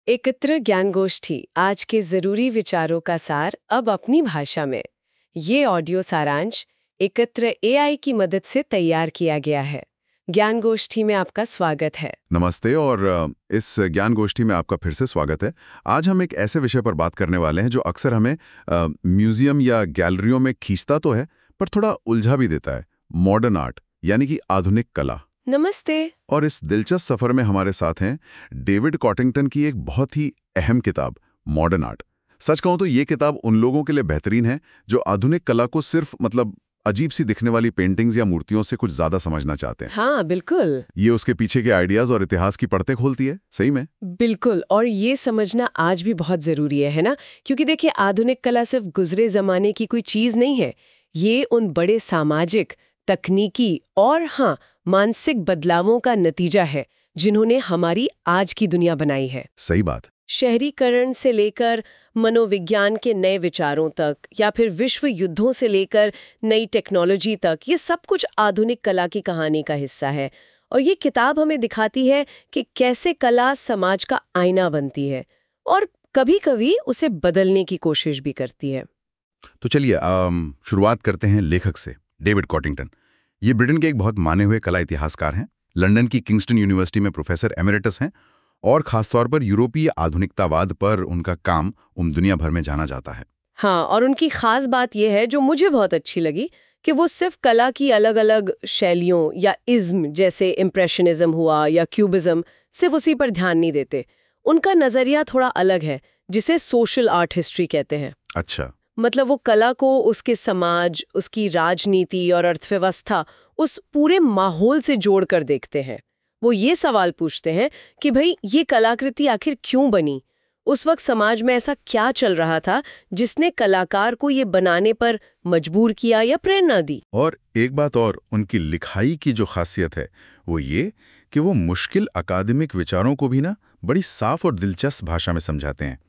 एकत्र ज्ञान गोष्ठी आज के जरूरी विचारों का सार अब अपनी भाषा में। ये ऑडियो सारांश एकत्र एआई की मदद से तैयार किया गया है। ज्ञान गोष्ठी में आपका स्वागत है। नमस्ते और इस ज्ञान गोष्ठी में आपका फिर से स्वागत है। आज हम एक ऐसे विषय पर बात करने वाले हैं जो अक्सर हमें म्यूजियम या गैलरियों में खींचता तो है पर थोड़ा उलझा भी देता है। मॉडर्न आर्ट यानी कि आधुनिक कला। नमस्ते। और इस दिलचस्प सफर में हमारे साथ हैं डेविड कॉटिंगटन की एक बहुत ही अहम किताब मॉडर्न आर्ट। सच कहूं तो ये किताब उन लोगों के लिए बेहतरीन है जो आधुनिक कला को सिर्फ अजीब सी दिखने वाली पेंटिंग्स या मूर्तियों से कुछ ज्यादा समझना चाहते हैं। हाँ बिल्कुल। ये उसके पीछे के आइडियाज और इतिहास की परतें खोलती है। सही में बिल्कुल, और ये समझना आज भी बहुत जरूरी है ना? क्योंकि देखिए, आधुनिक कला सिर्फ गुजरे जमाने की कोई चीज नहीं है। ये उन बड़े सामाजिक, तकनीकी और मानसिक बदलावों का नतीजा है जिन्होंने हमारी आज की दुनिया बनाई है। सही बात। शहरीकरण से लेकर मनोविज्ञान के नए विचारों तक, या फिर विश्व युद्धों से लेकर नई टेक्नोलॉजी तक, ये सब कुछ आधुनिक कला की कहानी का हिस्सा है। और ये किताब हमें दिखाती है कि कैसे कला समाज का आईना बनती है और कभी-कभी उसे बदलने की कोशिश भी करती है। तो चलिए शुरुआत करते हैं लेखक से। डेविड कॉटिंगटन ये ब्रिटेन के एक बहुत माने हुए कला इतिहासकार हैं। लंदन की किंगस्टन यूनिवर्सिटी में प्रोफेसर एमेरिटस हैं और खासतौर पर यूरोपीय आधुनिकतावाद पर उनका काम दुनिया भर में जाना जाता है। हाँ, और उनकी खास बात यह है जो मुझे बहुत अच्छी लगी कि वो सिर्फ कला की अलग-अलग शैलियों या इज्म जैसे इम्प्रेशनिज्म हुआ या क्यूबिज्म सिर्फ उसी पर ध्यान नहीं देते। उनका नजरिया थोड़ा अलग है, जिसे सोशल आर्ट हिस्ट्री कहते हैं। अच्छा। मतलब वो कला को उसके समाज, उसकी राजनीति और अर्थव्यवस्था, उस पूरे माहौल से जोड़कर देखते हैं। वो ये सवाल पूछते हैं कि भाई ये कलाकृति आखिर क्यों बनी, उस वक्त समाज में ऐसा क्या चल रहा था जिसने कलाकार को ये बनाने पर मजबूर किया या प्रेरणा दी। और एक बात और, उनकी लिखाई की जो खासियत है वो ये कि वो मुश्किल अकादमिक विचारों को भी बड़ी साफ और दिलचस्प भाषा में समझाते हैं।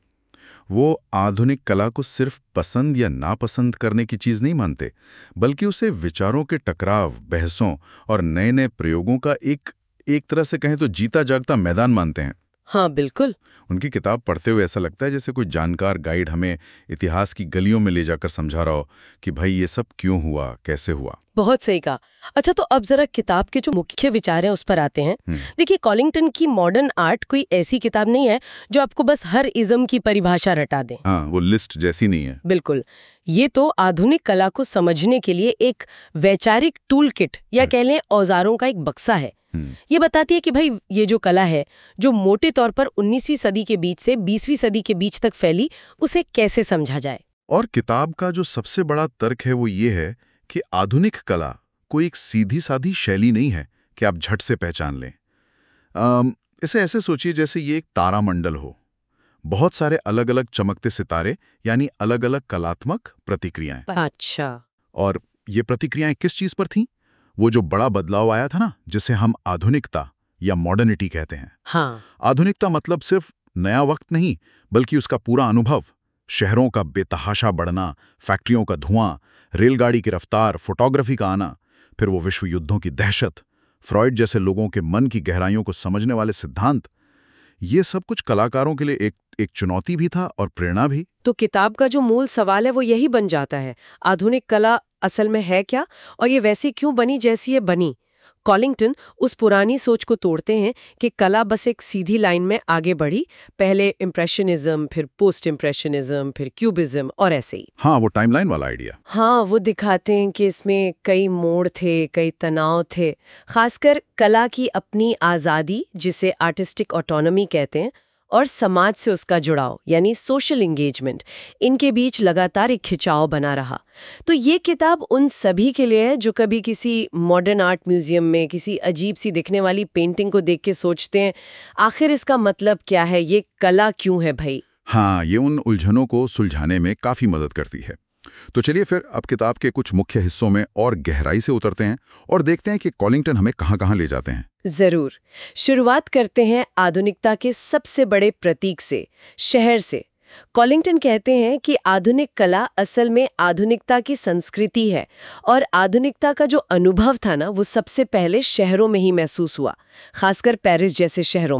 वो आधुनिक कला को सिर्फ पसंद या नापसंद करने की चीज नहीं मानते, बल्कि उसे विचारों के टकराव, बहसों और नए नए प्रयोगों का एक तरह से कहें तो जीता जागता मैदान मानते हैं। हाँ बिल्कुल। उनकी किताब पढ़ते हुए ऐसा लगता है जैसे कोई जानकार गाइड हमें इतिहास की गलियों में ले जाकर समझा रहा हो कि भाई ये सब क्यों हुआ, कैसे हुआ। बहुत सही कहा। अच्छा, तो अब जरा किताब के जो मुख्य विचार हैं उस पर आते हैं। देखिए, कॉलिंगटन की मॉडर्न आर्ट कोई ऐसी किताब नहीं है जो आपको बस हर इज्म की परिभाषा रटा दे। हाँ, वो लिस्ट जैसी नहीं है। बिल्कुल। ये तो आधुनिक कला को समझने के लिए एक वैचारिक टूल किट या कह लें औजारों का एक बक्सा है। ये बताती है कि भाई ये जो कला है, जो मोटे तौर पर 19वीं सदी के बीच से 20वीं सदी के बीच तक फैली, उसे कैसे समझा जाए। और किताब का जो सबसे बड़ा तर्क है वो ये है कि आधुनिक कला कोई एक सीधी साधी शैली नहीं है कि आप झट से पहचान लें। इसे ऐसे सोचिए जैसे ये एक तारामंडल हो, बहुत सारे अलग अलग चमकते सितारे, यानी अलग अलग कलात्मक प्रतिक्रियाएं। अच्छा। और ये प्रतिक्रियाएं किस चीज पर थीं? वो जो बड़ा बदलाव आया था जिसे हम आधुनिकता या मॉडर्निटी कहते हैं। हाँ। आधुनिकता मतलब सिर्फ नया वक्त नहीं, बल्कि उसका पूरा अनुभव। शहरों का बेतहाशा बढ़ना, फैक्ट्रियों का धुआं, रेलगाड़ी की रफ्तार, फोटोग्राफी का आना, फिर वो विश्व युद्धों की दहशत, फ्रॉइड जैसे लोगों के मन की गहराइयों को समझने वाले सिद्धांत, ये सब कुछ कलाकारों के लिए एक चुनौती भी था और प्रेरणा भी। तो किताब का जो मूल सवाल है वो यही बन जाता है, आधुनिक कला असल में है क्या और ये वैसी क्यों बनी जैसी ये बनी। कॉलिंगटन उस पुरानी सोच को तोड़ते हैं कि कला बस एक सीधी लाइन में आगे बढ़ी, पहले इम्प्रेशनिज्म, फिर पोस्ट इम्प्रेशनिज्म, फिर क्यूबिज्म और ऐसे ही। हाँ, वो टाइमलाइन वाला आइडिया। हाँ, वो दिखाते हैं कि इसमें कई मोड़ थे, कई तनाव थे, खासकर कला की अपनी आज़ादी, जिसे आर्टिस्टिक ऑटोनॉमी कहते हैं, और समाज से उसका जुड़ाव यानी सोशल एंगेजमेंट, इनके बीच लगातार एक खिंचाव बना रहा। तो ये किताब उन सभी के लिए है जो कभी किसी मॉडर्न आर्ट म्यूजियम में किसी अजीब सी दिखने वाली पेंटिंग को देख के सोचते हैं आखिर इसका मतलब क्या है, ये कला क्यों है भाई। हाँ, ये उन उलझनों को सुलझाने में काफी मदद करती है। तो चलिए फिर अब किताब के कुछ मुख्य हिस्सों में और गहराई से उतरते हैं और देखते हैं कि कॉलिंगटन हमें कहां-कहां ले जाते हैं। जरूर। शुरुआत करते हैं आधुनिकता के सबसे बड़े प्रतीक से, शहर से। कॉलिंगटन कहते हैं कि आधुनिक कला असल में आधुनिकता की संस्कृति है और आधुनिकता का जो अनुभव था वो सबसे पहले शहरों में ही महसूस हुआ, खासकर पेरिस जैसे शहरों में।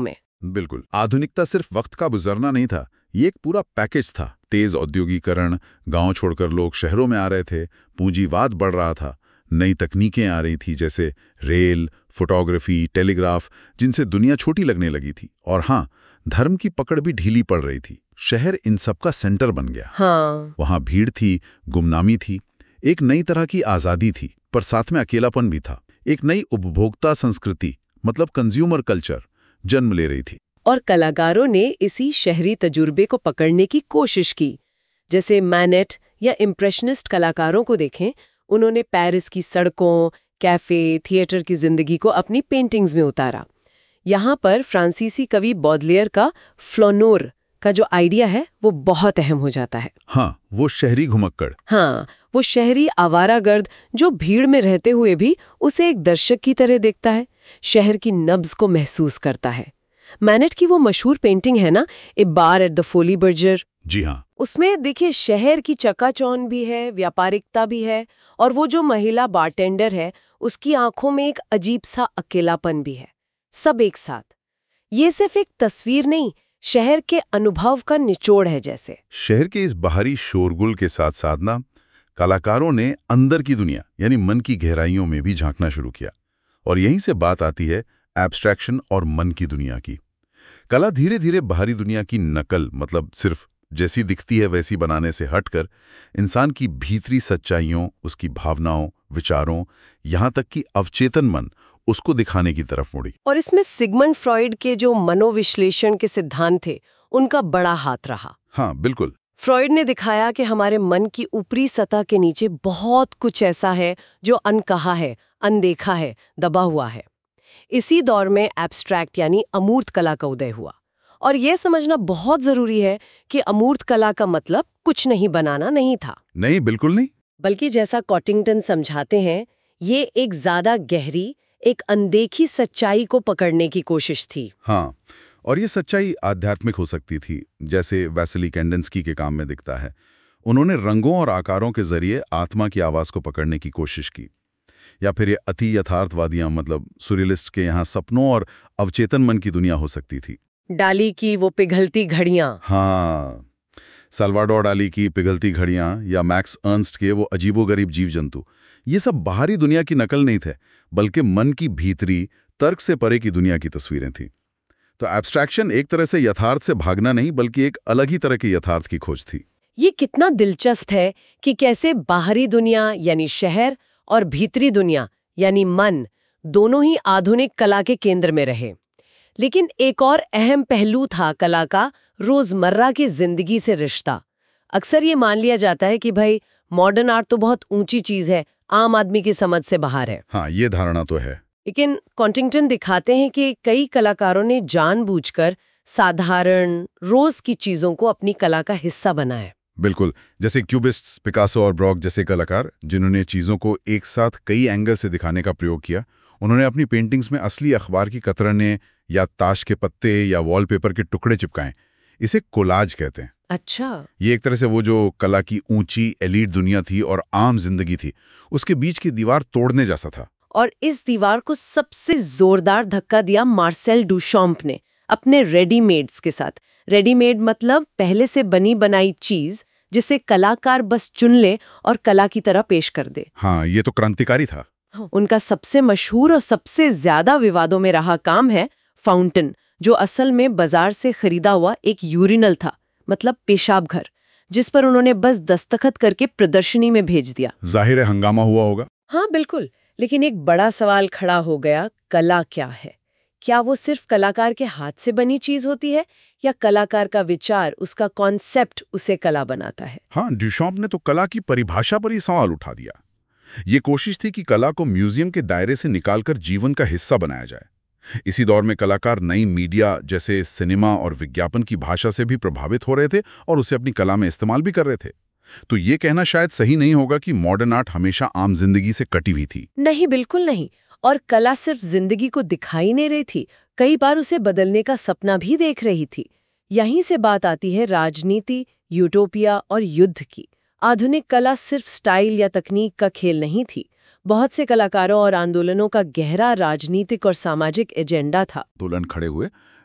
बिल्कुल, आधुनिकता सिर्फ वक्त का गुजरना नहीं था, ये एक पूरा पैकेज था। तेज औद्योगिकरण, गांव छोड़कर लोग शहरों में आ रहे थे, पूंजीवाद बढ़ रहा था, नई तकनीकें आ रही थी जैसे रेल, फोटोग्राफी, टेलीग्राफ, जिनसे दुनिया छोटी लगने लगी थी। और हाँ, धर्म की पकड़ भी ढीली पड़ रही थी। शहर इन सब का सेंटर बन गया। हाँ। वहां भीड़ थी, गुमनामी थी, एक नई तरह की आज़ादी थी, पर साथ में अकेलापन भी था। एक नई उपभोक्ता संस्कृति, मतलब कंज्यूमर कल्चर, जन्म ले रही थी। और कलाकारों ने इसी शहरी तजुर्बे को पकड़ने की कोशिश की। जैसे मैनेट या इम्प्रेशनिस्ट कलाकारों को देखें, उन्होंने पेरिस की सड़कों, कैफे, थिएटर की जिंदगी को अपनी पेंटिंग्स में उतारा। यहाँ पर फ्रांसीसी कवि बॉडलियर का फ्लोनोर का जो आइडिया है वो बहुत अहम हो जाता है। हाँ, वो शहरी घुमक्कड़। हाँ, वो शहरी आवारागर्द जो भीड़ में रहते हुए भी उसे एक दर्शक की तरह देखता है, शहर की नब्ज को महसूस करता है। मैनेट की वो मशहूर पेंटिंग है ना, a bar at the Folies Bergere. जी हाँ। उसमें देखिए शहर की चकाचौंध भी है, व्यापारिकता भी है, और वो जो महिला बारटेंडर है उसकी आंखों में एक अजीब सा अकेलापन भी है, सब एक साथ। ये सिर्फ एक तस्वीर नहीं, शहर के अनुभव का निचोड़ है। जैसे शहर के इस बाहरी शोरगुल के साथ साथ ना, कलाकारों ने अंदर की दुनिया यानी मन की गहराइयों में भी झांकना शुरू किया। और यहीं से बात आती है एब्स्ट्रैक्शन और मन की दुनिया की। कला धीरे धीरे बाहरी दुनिया की नकल, मतलब सिर्फ जैसी दिखती है वैसी बनाने से हटकर इंसान की भीतरी सच्चाइयों, उसकी भावनाओं, विचारों, यहाँ तक कि अवचेतन मन, उसको दिखाने की तरफ मुड़ी। और इसमें सिगमंड फ्रॉइड के जो मनोविश्लेषण के सिद्धांत थे उनका बड़ा हाथ रहा। हाँ बिल्कुल। फ्रॉइड ने दिखाया कि हमारे मन की ऊपरी सतह के नीचे बहुत कुछ ऐसा है जो अनकहा है, अनदेखा है, दबा हुआ है। इसी दौर में एब्स्ट्रैक्ट यानी अमूर्त कला का उदय हुआ। और यह समझना बहुत जरूरी है कि अमूर्त कला का मतलब कुछ नहीं बनाना नहीं था। नहीं, बिल्कुल नहीं। बल्कि जैसा कॉटिंगटन समझाते हैं, ये एक ज्यादा गहरी, एक अनदेखी सच्चाई को पकड़ने की कोशिश थी। हाँ, और ये सच्चाई आध्यात्मिक हो सकती थी, जैसे वैसिली कैंडेंस्की के काम में दिखता है। उन्होंने रंगों और आकारों के जरिए आत्मा की आवाज को पकड़ने की कोशिश की। या फिर ये अति यथार्थवादियां, मतलब सुरियलिस्ट के यहाँ सपनों और अवचेतन मन की दुनिया हो सकती थी। डाली की वो पिघलती घड़ियां। हाँ, साल्वाडोर डाली की पिघलती घड़ियां या मैक्स अर्न्स्ट के वो अजीबोगरीब जीव जंतु, ये सब बाहरी दुनिया की नकल नहीं थे, बल्कि मन की भीतरी, तर्क से परे की दुनिया की तस्वीरें थीं। तो एब्स्ट्रैक्शन एक तरह से यथार्थ से भागना नहीं, बल्कि एक अलग ही तरह के यथार्थ की खोज थी। ये कितना दिलचस्प है कि कैसे बाहरी दुनिया यानी शहर और भीतरी दुनिया यानी मन, दोनों ही आधुनिक कला के केंद्र में रहे। लेकिन एक और अहम पहलू था कला का रोजमर्रा की जिंदगी से रिश्ता। अक्सर ये मान लिया जाता है कि भाई मॉडर्न आर्ट तो बहुत ऊंची चीज है, आम आदमी की समझ से बाहर है। हाँ, ये धारणा तो है। लेकिन कॉटिंगटन दिखाते हैं कि कई कलाकारों ने जानबूझकर साधारण रोज की चीजों को अपनी कला का हिस्सा बनाया। बिल्कुल, जैसे क्यूबिस्ट्स, पिकासो और ब्रॉक जैसे कलाकार, जिन्होंने चीज़ों को एक साथ कई एंगल से दिखाने का प्रयोग किया। उन्होंने अपनी पेंटिंग्स में असली अखबार की कतरनें या ताश के पत्ते या वॉलपेपर के टुकड़े चिपकाएं। इसे कोलाज कहते हैं। अच्छा। ये एक तरह से वो जो कला की ऊंची एलीट दुनिया थी और आम जिंदगी थी, उसके बीच की दीवार तोड़ने जैसा था। और इस दीवार को सबसे जोरदार धक्का दिया मार्सेल डुशॉम्प ने अपने रेडीमेड्स के साथ। रेडीमेड मतलब पहले से बनी बनाई चीज जिसे कलाकार बस चुन ले और कला की तरह पेश कर दे। हाँ, ये तो क्रांतिकारी था। उनका सबसे मशहूर और सबसे ज्यादा विवादों में रहा काम है फाउंटेन, जो असल में बाजार से खरीदा हुआ एक यूरिनल था, मतलब पेशाब घर, जिस पर उन्होंने बस दस्तखत करके प्रदर्शनी में भेज दिया। जाहिर है हंगामा हुआ होगा। हाँ बिल्कुल, लेकिन एक बड़ा सवाल खड़ा हो गया, कला क्या है? क्या वो सिर्फ कलाकार के हाथ से बनी चीज होती है या कलाकार का विचार, उसका कॉन्सेप्ट उसे कला बनाता है? हाँ, डुशॉम्प ने तो कला की परिभाषा पर ही सवाल उठा दिया। ये कोशिश थी कि कला को म्यूजियम के दायरे से निकालकर जीवन का हिस्सा बनाया जाए। इसी दौर में कलाकार नई मीडिया जैसे सिनेमा और विज्ञापन की भाषा से भी प्रभावित हो रहे थे और उसे अपनी कला में इस्तेमाल भी कर रहे थे। तो ये कहना शायद सही नहीं होगा कि मॉडर्न आर्ट हमेशा आम जिंदगी से कटी हुई थी। नहीं, बिल्कुल नहीं। और कला सिर्फ जिंदगी को दिखाई नहीं रही थी, कई बार उसे बदलने का सपना भी देख रही थी। यहीं से बात आती है राजनीति, यूटोपिया और युद्ध की। आधुनिक कला सिर्फ स्टाइल या तकनीक का खेल नहीं थी। बहुत से कलाकारों और आंदोलनों का गहरा राजनीतिक और सामाजिक एजेंडा था। आंदोलन खड़े हुए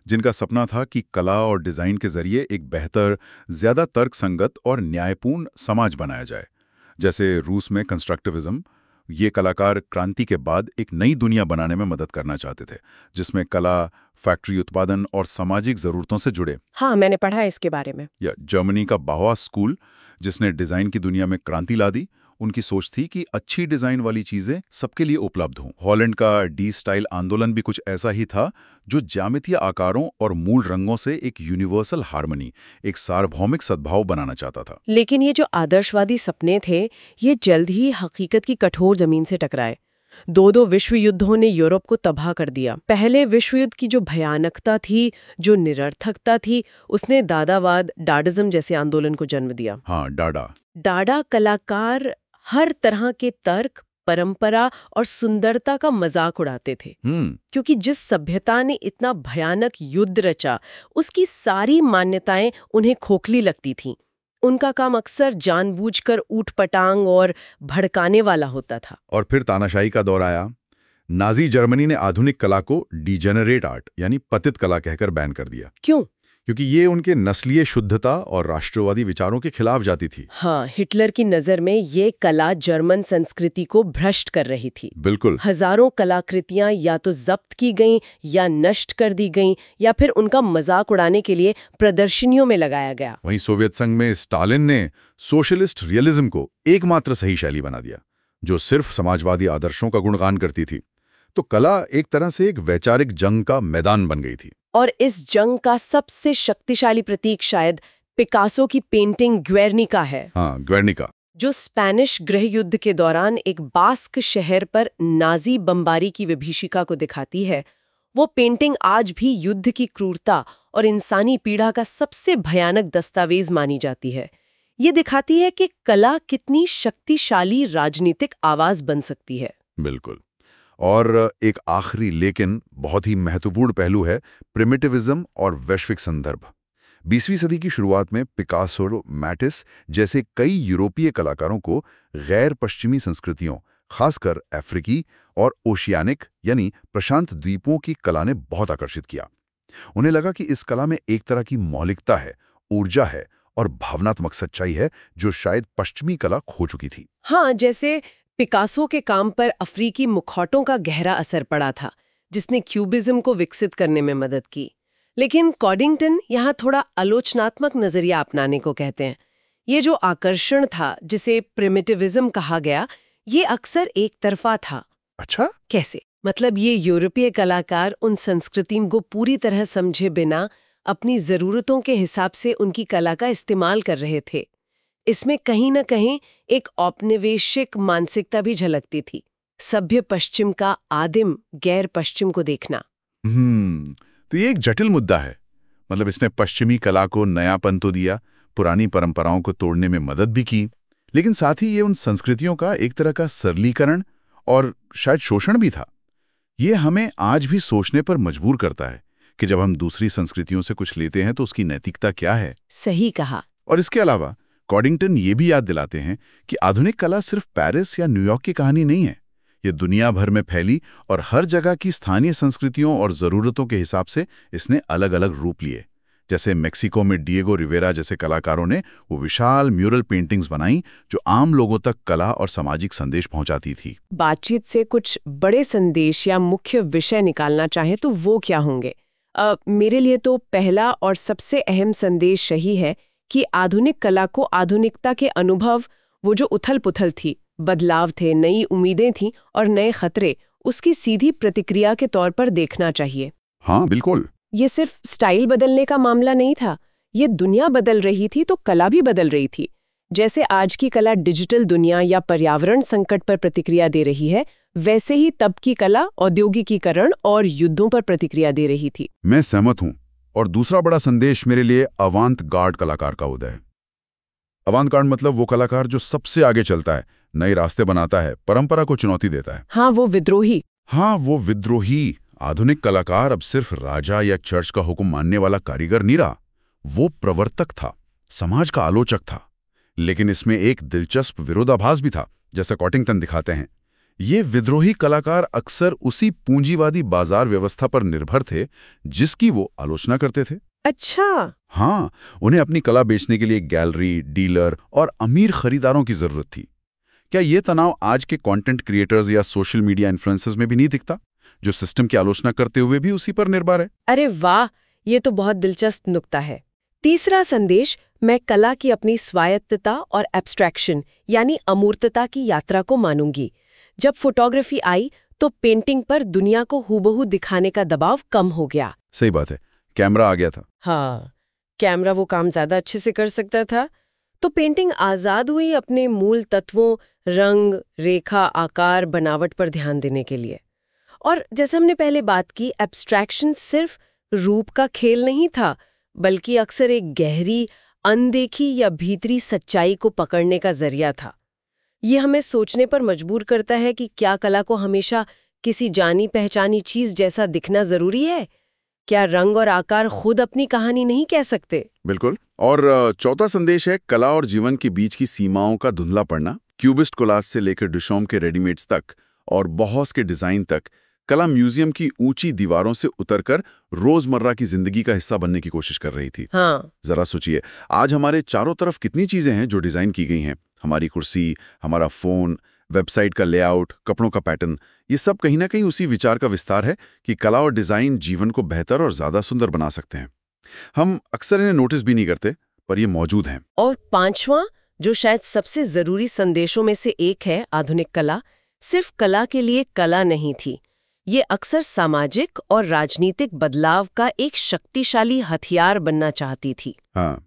जिनका सपना था कि कला और डिजाइन के जरिए एक बेहतर, ज्यादा तर्कसंगत और न्यायपूर्ण समाज बनाया जाए। जैसे रूस में कंस्ट्रक्टिविज्म, ये कलाकार क्रांति के बाद एक नई दुनिया बनाने में मदद करना चाहते थे, जिसमें कला, फैक्ट्री उत्पादन और सामाजिक जरूरतों से जुड़े। हाँ, मैंने पढ़ा है इसके बारे में। या जर्मनी का बाउहाउस स्कूल, जिसने डिजाइन की दुनिया में क्रांति ला दी। उनकी सोच थी कि अच्छी डिजाइन वाली चीजें सबके लिए उपलब्ध हों। हॉलैंड का डी स्टाइल आंदोलन भी कुछ ऐसा ही था, जो ज्यामितीय आकारों और मूल रंगों से एक यूनिवर्सल हार्मनी, एक सार्वभौमिक सद्भाव बनाना चाहता था। लेकिन ये जो आदर्शवादी सपने थे, ये जल्द ही हकीकत की कठोर जमीन से टकराए। दो विश्व युद्धों ने यूरोप को तबाह कर दिया। पहले विश्व युद्ध की जो भयानकता थी, जो निरर्थकता थी, उसने दादावाद, डाडिज्म जैसे आंदोलन को जन्म दिया। हाँ, डाडा कलाकार हर तरह के तर्क, परंपरा और सुंदरता का मजाक उड़ाते थे। क्योंकि जिस सभ्यता ने इतना भयानक युद्ध रचा, उसकी सारी मान्यताएं उन्हें खोखली लगती थीं। उनका काम अक्सर जानबूझकर ऊटपटांग और भड़काने वाला होता था। और फिर तानाशाही का दौर आया। नाजी जर्मनी ने आधुनिक कला को डिजेनरेट आर्ट यानी पतित कला कहकर बैन कर दिया। क्यों? क्योंकि ये उनके नस्लीय शुद्धता और राष्ट्रवादी विचारों के खिलाफ जाती थी। हाँ, हिटलर की नजर में ये कला जर्मन संस्कृति को भ्रष्ट कर रही थी। बिल्कुल। हजारों कलाकृतियां या तो जब्त की गईं, या नष्ट कर दी गईं, या फिर उनका मजाक उड़ाने के लिए प्रदर्शनियों में लगाया गया। वहीं सोवियत संघ में स्टालिन ने सोशलिस्ट रियलिज्म को एकमात्र सही शैली बना दिया, जो सिर्फ समाजवादी आदर्शों का गुणगान करती थी। तो कला एक तरह से एक वैचारिक जंग का मैदान बन गई थी। और इस जंग का सबसे शक्तिशाली प्रतीक शायद पिकासो की पेंटिंग ग्वेर्निका है। हाँ, ग्वेर्निका, जो स्पेनिश गृह युद्ध के दौरान एक बास्क शहर पर नाजी बमबारी की विभीषिका को दिखाती है। वो पेंटिंग आज भी युद्ध की क्रूरता और इंसानी पीड़ा का सबसे भयानक दस्तावेज मानी जाती है। ये दिखाती है कि कला कितनी शक्तिशाली राजनीतिक आवाज बन सकती है। बिल्कुल। और एक आखिरी लेकिन बहुत ही महत्वपूर्ण पहलू है प्रिमिटिविज्म और वैश्विक संदर्भ। 20वीं सदी की शुरुआत में पिकासो, मैटिस जैसे कई यूरोपीय कलाकारों को गैर पश्चिमी संस्कृतियों, खासकर अफ्रीकी और ओशियानिक यानी प्रशांत द्वीपों की कला ने बहुत आकर्षित किया। उन्हें लगा कि इस कला में एक तरह की मौलिकता है, ऊर्जा है और भावनात्मक सच्चाई है, जो शायद पश्चिमी कला खो चुकी थी। हाँ, जैसे पिकासो के काम पर अफ्रीकी मुखौटों का गहरा असर पड़ा था, जिसने क्यूबिज्म को विकसित करने में मदद की। लेकिन कॉडिंगटन यहाँ थोड़ा आलोचनात्मक नजरिया अपनाने को कहते हैं। ये जो आकर्षण था, जिसे प्रिमिटिविज्म कहा गया, ये अक्सर एक तरफा था। अच्छा? कैसे? मतलब ये यूरोपीय कलाकार उन संस्कृतियों को पूरी तरह समझे बिना अपनी जरूरतों के हिसाब से उनकी कला का इस्तेमाल कर रहे थे। इसमें कहीं न कहीं एक औपनिवेशिक मानसिकता भी झलकती थी, सभ्य पश्चिम का आदिम गैर पश्चिम को देखना। तो ये एक जटिल मुद्दा है। मतलब इसने पश्चिमी कला को नयापन तो दिया, पुरानी परंपराओं को तोड़ने में मदद भी की, लेकिन साथ ही ये उन संस्कृतियों का एक तरह का सरलीकरण और शायद शोषण भी था। ये हमें आज भी सोचने पर मजबूर करता है कि जब हम दूसरी संस्कृतियों से कुछ लेते हैं तो उसकी नैतिकता क्या है। सही कहा। और इसके अलावा कॉडिंगटन ये भी याद दिलाते हैं कि आधुनिक कला सिर्फ पेरिस या न्यूयॉर्क की कहानी नहीं है। ये दुनिया भर में फैली और हर जगह की स्थानीय संस्कृतियों और ज़रूरतों के हिसाब से इसने अलग अलग रूप लिए। जैसे मेक्सिको में डिएगो रिवेरा जैसे कलाकारों ने वो विशाल म्यूरल पेंटिंग्स बनाई, जो आम लोगों तक कला और सामाजिक संदेश पहुंचाती थी। बातचीत से कुछ बड़े संदेश या मुख्य विषय निकालना चाहे तो वो क्या होंगे? मेरे लिए तो पहला और सबसे अहम संदेश यही है कि आधुनिक कला को आधुनिकता के अनुभव, वो जो उथल-पुथल थी, बदलाव थे, नई उम्मीदें थीं और नए खतरे, उसकी सीधी प्रतिक्रिया के तौर पर देखना चाहिए। हाँ, बिल्कुल। ये सिर्फ स्टाइल बदलने का मामला नहीं था, ये दुनिया बदल रही थी तो कला भी बदल रही थी। जैसे आज की कला डिजिटल दुनिया या पर्यावरण संकट पर प्रतिक्रिया दे रही है, वैसे ही तब की कला औद्योगिकीकरण और युद्धों पर प्रतिक्रिया दे रही थी। मैं सहमत हूँ। और दूसरा बड़ा संदेश मेरे लिए अवांत गार्ड कलाकार का उदय है। अवांत गार्ड मतलब वो कलाकार जो सबसे आगे चलता है, नए रास्ते बनाता है, परंपरा को चुनौती देता है। हाँ, वो विद्रोही। हाँ, वो विद्रोही। आधुनिक कलाकार अब सिर्फ राजा या चर्च का हुक्म मानने वाला कारीगर नहीं रहा, वो प्रवर्तक था, समाज का आलोचक था। लेकिन इसमें एक दिलचस्प विरोधाभास भी था, जैसा कॉडिंगटन दिखाते हैं। ये विद्रोही कलाकार अक्सर उसी पूंजीवादी बाजार व्यवस्था पर निर्भर थे जिसकी वो आलोचना करते थे। अच्छा। हाँ, उन्हें अपनी कला बेचने के लिए गैलरी, डीलर और अमीर खरीदारों की जरूरत थी। क्या ये तनाव आज के कंटेंट क्रिएटर्स या सोशल मीडिया इन्फ्लुएंसर्स में भी नहीं दिखता, जो सिस्टम की आलोचना करते हुए भी उसी पर निर्भर है? अरे वाह, ये तो बहुत दिलचस्प नुक्ता है। तीसरा संदेश, मैं कला की अपनी स्वायत्तता और एब्स्ट्रैक्शन यानी अमूर्तता की यात्रा को मानूंगी। जब फोटोग्राफी आई तो पेंटिंग पर दुनिया को हूबहू दिखाने का दबाव कम हो गया। सही बात है, कैमरा आ गया था। हाँ, कैमरा वो काम ज्यादा अच्छे से कर सकता था, तो पेंटिंग आजाद हुई अपने मूल तत्वों रंग, रेखा, आकार, बनावट पर ध्यान देने के लिए। और जैसे हमने पहले बात की, एब्स्ट्रैक्शन सिर्फ रूप का खेल नहीं था, बल्कि अक्सर एक गहरी, अनदेखी या भीतरी सच्चाई को पकड़ने का जरिया था। ये हमें सोचने पर मजबूर करता है कि क्या कला को हमेशा किसी जानी पहचानी चीज जैसा दिखना जरूरी है? क्या रंग और आकार खुद अपनी कहानी नहीं कह सकते? बिल्कुल। और चौथा संदेश है कला और जीवन के बीच की सीमाओं का धुंधला पड़ना। क्यूबिस्ट कोलाज से लेकर डुशॉम के रेडीमेड्स तक और बॉहस के डिजाइन तक, कला म्यूजियम की ऊंची दीवारों से उतरकर रोजमर्रा की जिंदगी का हिस्सा बनने की कोशिश कर रही थी। हाँ। जरा सोचिए, आज हमारे चारों तरफ कितनी चीजें हैं जो डिजाइन की गई हैं। हमारी कुर्सी, हमारा फोन, वेबसाइट का लेआउट, कपड़ों का पैटर्न, ये सब कहीं ना कहीं उसी विचार का विस्तार है कि कला और डिजाइन जीवन को बेहतर और ज्यादा सुंदर बना सकते हैं। हम अक्सर इन्हें नोटिस भी नहीं करते, पर ये मौजूद हैं। और पांचवां, जो शायद सबसे जरूरी संदेशों में से एक है, आधुनिक कला सिर्फ कला के लिए कला नहीं थी। ये अक्सर सामाजिक और राजनीतिक बदलाव का एक शक्तिशाली हथियार बनना चाहती थी। हाँ,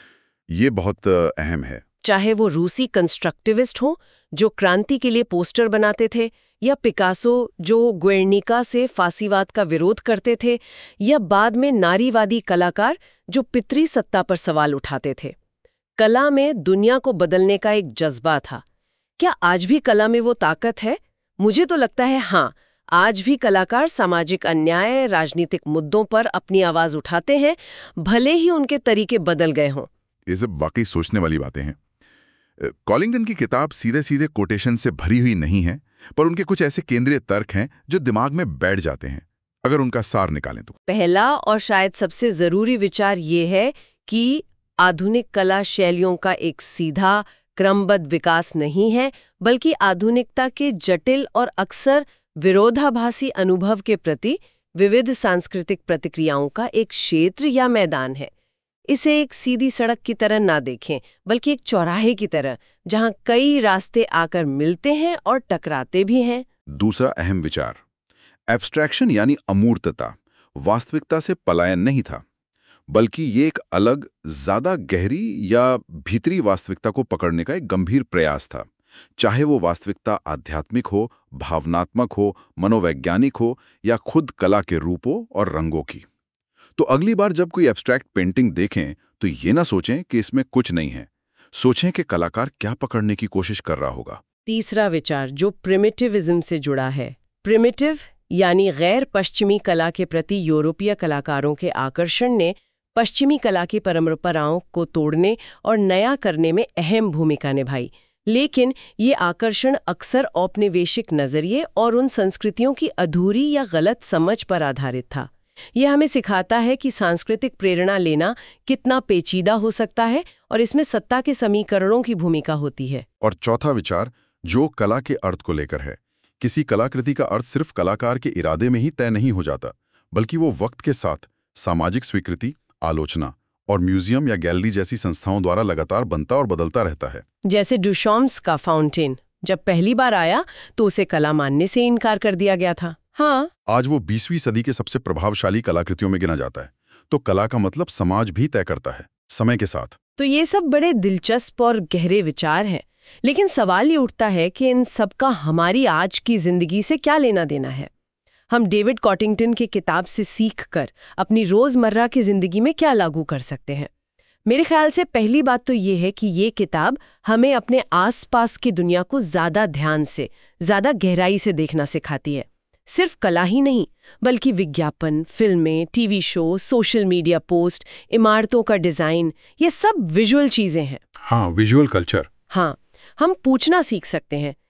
ये बहुत अहम है। चाहे वो रूसी कंस्ट्रक्टिविस्ट हो जो क्रांति के लिए पोस्टर बनाते थे, या पिकासो जो ग्वेर्निका से फांसीवाद का विरोध करते थे, या बाद में नारीवादी कलाकार जो पितरी सत्ता पर सवाल उठाते थे। कला में दुनिया को बदलने का एक जज्बा था। क्या आज भी कला में वो ताकत है? मुझे तो लगता है हाँ, आज भी कलाकार सामाजिक अन्याय, राजनीतिक मुद्दों पर अपनी आवाज उठाते हैं, भले ही उनके तरीके बदल गए हों। ये सब वाकई सोचने वाली बातें हैं। कॉलिंगटन की किताब सीधे सीधे कोटेशन से भरी हुई नहीं है, पर उनके कुछ ऐसे केंद्रीय तर्क हैं जो दिमाग में बैठ जाते हैं अगर उनका सार निकालें तो। पहला और शायद सबसे जरूरी विचार ये है कि आधुनिक कला शैलियों का एक सीधा क्रमबद्ध विकास नहीं है, बल्कि आधुनिकता के जटिल और अक्सर विरोधाभासी अनुभव के प्रति विविध सांस्कृतिक प्रतिक्रियाओं का एक क्षेत्र या मैदान है। इसे एक सीधी सड़क की तरह ना देखें, बल्कि एक चौराहे की तरह, जहां कई रास्ते आकर मिलते हैं और टकराते भी हैं। दूसरा अहम विचार, एब्स्ट्रैक्शन यानी अमूर्तता, वास्तविकता से पलायन नहीं था, बल्कि ये एक अलग, ज्यादा गहरी या भीतरी वास्तविकता को पकड़ने का एक गंभीर प्रयास था। चाहे वो वास्तविकता आध्यात्मिक हो, भावनात्मक हो, मनोवैज्ञानिक हो, या खुद कला के रूपों और रंगों की। तो अगली बार जब कोई एब्स्ट्रैक्ट पेंटिंग देखें तो ये ना सोचें कि इसमें कुछ नहीं है, सोचें कि कलाकार क्या पकड़ने की कोशिश कर रहा होगा। तीसरा विचार जो प्रिमिटिविज्म से जुड़ा है, प्रिमिटिव यानी गैर पश्चिमी कला के प्रति यूरोपीय कलाकारों के आकर्षण ने पश्चिमी कला की परंपराओं को तोड़ने और नया करने में अहम भूमिका निभाई। लेकिन ये आकर्षण अक्सर औपनिवेशिक नजरिए और उन संस्कृतियों की अधूरी या गलत समझ पर आधारित था। यह हमें सिखाता है कि सांस्कृतिक प्रेरणा लेना कितना पेचीदा हो सकता है और इसमें सत्ता के समीकरणों की भूमिका होती है। और चौथा विचार जो कला के अर्थ को लेकर है, किसी कलाकृति का अर्थ सिर्फ कलाकार के इरादे में ही तय नहीं हो जाता, बल्कि वो वक्त के साथ सामाजिक स्वीकृति, आलोचना और म्यूजियम या गैलरी जैसी संस्थाओं द्वारा लगातार बनता और बदलता रहता है। जैसे डुशॉम्स का फाउंटेन जब पहली बार आया तो उसे कला मानने से इनकार कर दिया गया था। हाँ, आज वो 20वीं सदी के सबसे प्रभावशाली कलाकृतियों में गिना जाता है। तो कला का मतलब समाज भी तय करता है समय के साथ। तो ये सब बड़े दिलचस्प और गहरे विचार हैं, लेकिन सवाल ये उठता है कि इन सब का हमारी आज की जिंदगी से क्या लेना देना है। हम डेविड कॉटिंगटन की किताब से सीखकर अपनी रोजमर्रा की जिंदगी में क्या लागू कर सकते हैं। मेरे ख्याल से पहली बात तो ये है कि ये किताब हमें अपने आसपास की दुनिया को ज्यादा ध्यान से, ज्यादा गहराई से देखना सिखाती है। सिर्फ कला ही नहीं, बल्कि विज्ञापन, फिल्में, TV show, social media post, इमारतों का डिजाइन, ये सब विजुअल चीजें हैं। हाँ, विजुअल कल्चर। हाँ, हम पूछना सीख सकते हैं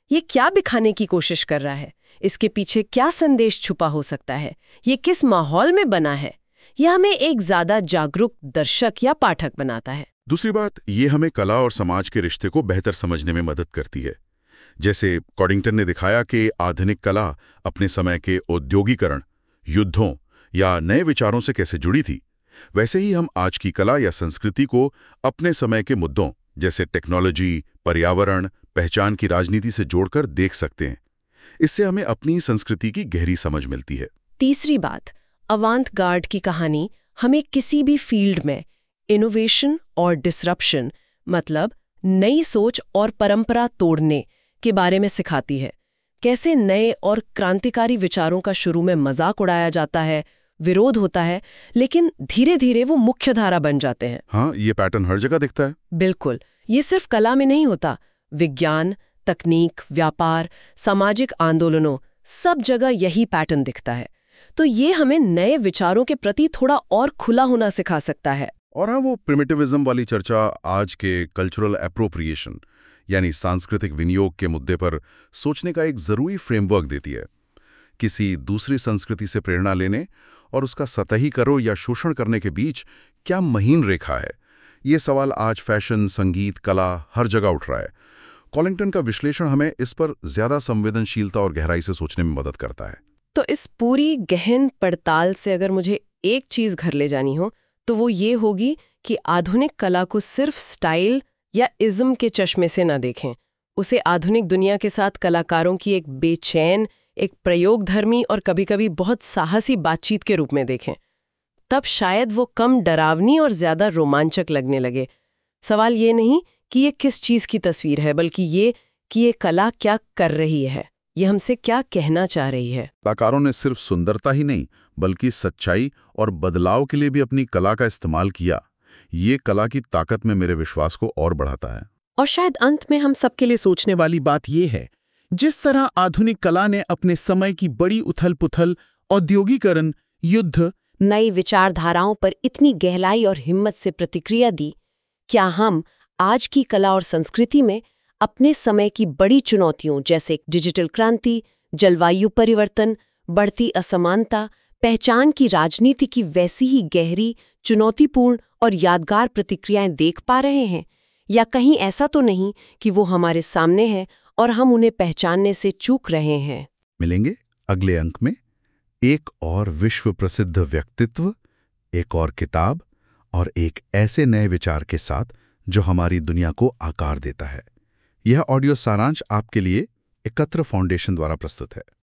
ये क्या दिखाने की कोशिश कर रहा है, इसके पीछे क्या संदेश छुपा हो सकता है, ये किस माहौल में बना है, यह हमें एक ज्यादा जागरूक दर्शक या पाठक बनाता है। दूसरी बात, ये हमें कला और समाज के रिश्ते को बेहतर समझने में मदद करती है। जैसे कॉडिंगटन ने दिखाया कि आधुनिक कला अपने समय के औद्योगिकरण, युद्धों या नए विचारों से कैसे जुड़ी थी, वैसे ही हम आज की कला या संस्कृति को अपने समय के मुद्दों जैसे टेक्नोलॉजी, पर्यावरण, पहचान की राजनीति से जोड़कर देख सकते हैं। इससे हमें अपनी संस्कृति की गहरी समझ मिलती है। तीसरी बात, अवांत-गार्ड की कहानी हमें किसी भी फील्ड में इनोवेशन और डिसरप्शन, मतलब नई सोच और परंपरा तोड़ने के बारे में सिखाती है। कैसे नए और क्रांतिकारी विचारों का शुरू में मजाक उड़ाया जाता है, विरोध होता है, लेकिन धीरे धीरे वो मुख्य धारा बन जाते हैं। हाँ, ये पैटर्न हर जगह दिखता है। बिल्कुल, ये सिर्फ कला में नहीं होता। विज्ञान, तकनीक, व्यापार, सामाजिक आंदोलनों, सब जगह यही पैटर्न दिखता है। तो ये हमें नए विचारों के प्रति थोड़ा और खुला होना सिखा सकता है। और हाँ, वो प्रिमिटिविज्म वाली चर्चा आज के कल्चरल एप्रोप्रिएशन यानी सांस्कृतिक विनियोग के मुद्दे पर सोचने का एक जरूरी फ्रेमवर्क देती है। किसी दूसरी संस्कृति से प्रेरणा लेने और उसका सतहीकरण या शोषण करने के बीच क्या महीन रेखा है, ये सवाल आज फैशन, संगीत, कला हर जगह उठ रहा है। कॉलिंगटन का विश्लेषण हमें इस पर ज्यादा संवेदनशीलता और गहराई से सोचने में मदद करता है। तो इस पूरी गहन पड़ताल से अगर मुझे एक चीज घर ले जानी हो तो वो ये होगी कि आधुनिक कला को सिर्फ स्टाइल या इज्म के चश्मे से न देखें, उसे आधुनिक दुनिया के साथ कलाकारों की एक बेचैन, एक प्रयोगधर्मी और कभी-कभी बहुत साहसी बातचीत के रूप में देखें। तब शायद वो कम डरावनी और ज्यादा रोमांचक लगने लगे। सवाल ये नहीं कि ये किस चीज की तस्वीर है, बल्कि ये कि ये कला क्या कर रही है, ये हमसे क्या कहना चाह रही है। कलाकारों ने सिर्फ सुंदरता ही नहीं बल्कि सच्चाई और बदलाव के लिए भी अपनी कला का इस्तेमाल किया। ये कला की ताकत में मेरे विश्वास को और बढ़ाता है। और शायद अंत में हम सबके लिए सोचने वाली बात यह है, जिस तरह आधुनिक कला ने अपने समय की बड़ी उथल-पुथल, औद्योगिकरण, युद्ध, नई विचारधाराओं पर इतनी गहराई और हिम्मत से प्रतिक्रिया दी, क्या हम आज की कला और संस्कृति में अपने समय की बड़ी चुनौतियों जैसे डिजिटल क्रांति, जलवायु परिवर्तन, बढ़ती असमानता, पहचान की राजनीति की वैसी ही गहरी, चुनौतीपूर्ण और यादगार प्रतिक्रियाएं देख पा रहे हैं? या कहीं ऐसा तो नहीं कि वो हमारे सामने है और हम उन्हें पहचानने से चूक रहे हैं? मिलेंगे अगले अंक में एक और विश्व प्रसिद्ध व्यक्तित्व, एक और किताब और एक ऐसे नए विचार के साथ जो हमारी दुनिया को आकार देता है। यह ऑडियो सारांश आपके लिए एकत्र फाउंडेशन द्वारा प्रस्तुत है।